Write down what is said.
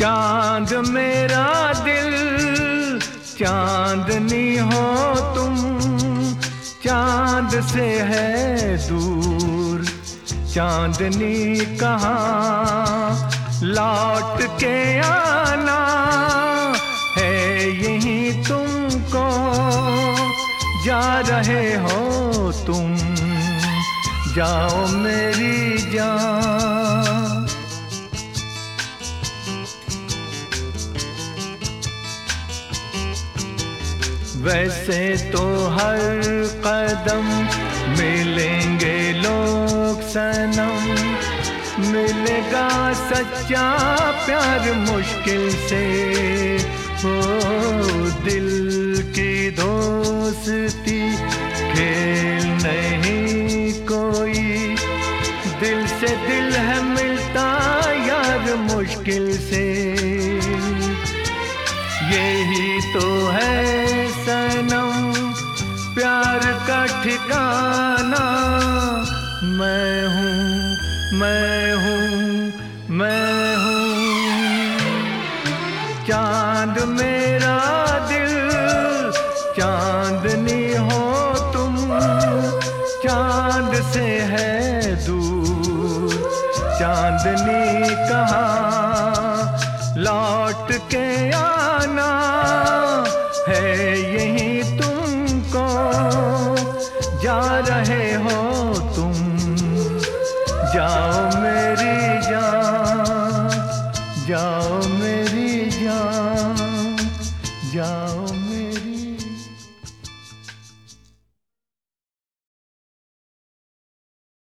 चांद मेरा दिल चांदनी हो तुम, चांद से है दूर चांदनी कहाँ। लौट के आना है यहीं तुमको, जा रहे हो तुम, जाओ मेरी जान। वैसे तो हर कदम मिलेंगे लोग सनम, मिलेगा सच्चा प्यार मुश्किल से। हो दिल की दोस्ती खेल नहीं कोई, दिल से दिल है मिलता यार मुश्किल से। यही तो है सनम प्यार का ठिकाना। मैं हूँ, मैं हूँ, मैं हूँ चांद मेरा दिल चांदनी हो तुम, चांद से है दूर चांदनी कहाँ। लौट के आना है यहीं तुमको, जा रहे हो